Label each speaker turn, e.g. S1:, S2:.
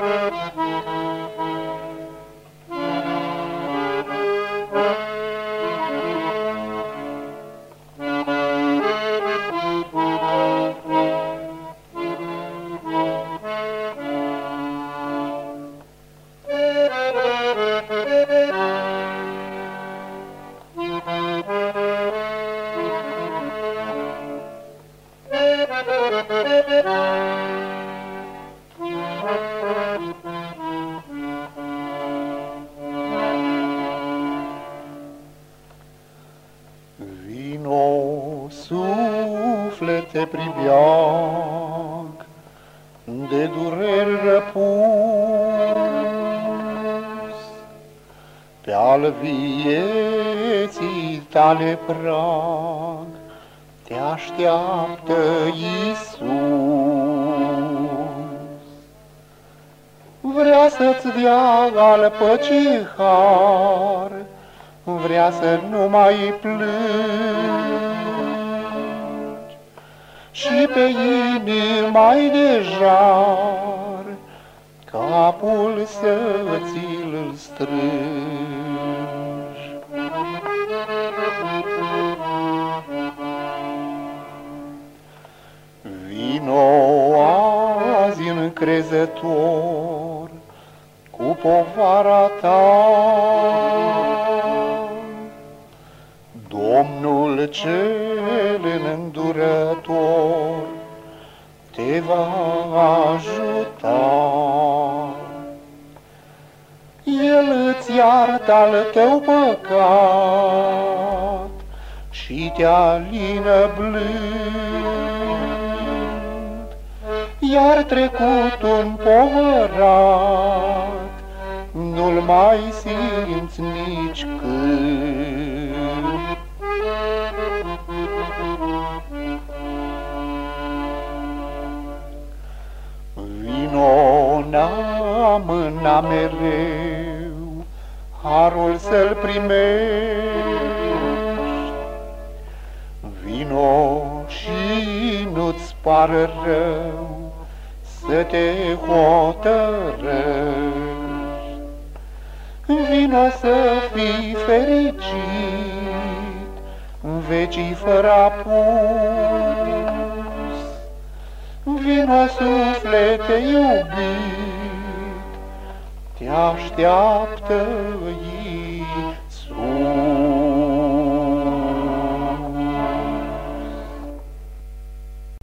S1: Vino, suflete pribeag, de dureri răpus, pe-al vieții tale prag, te așteaptă Iisus. Vrea să-ți dea al păcii har, vrea să nu mai plângi și pe inima-i de jar capul să ți-l strângi. Vino azi încrezător cu povara ta, Domnul cel îndurător te va ajuta. El îți iartă al tău păcat și te alină blând, iar trecutul împovărat nu-l mai simți nici când. Vino, n-amâna mereu harul să-l primești, vino și nu-ți pară rău să te hotărăști. Vino să fii fericit în vecii fără apus, vino suflete iubit, te așteaptă Iisus.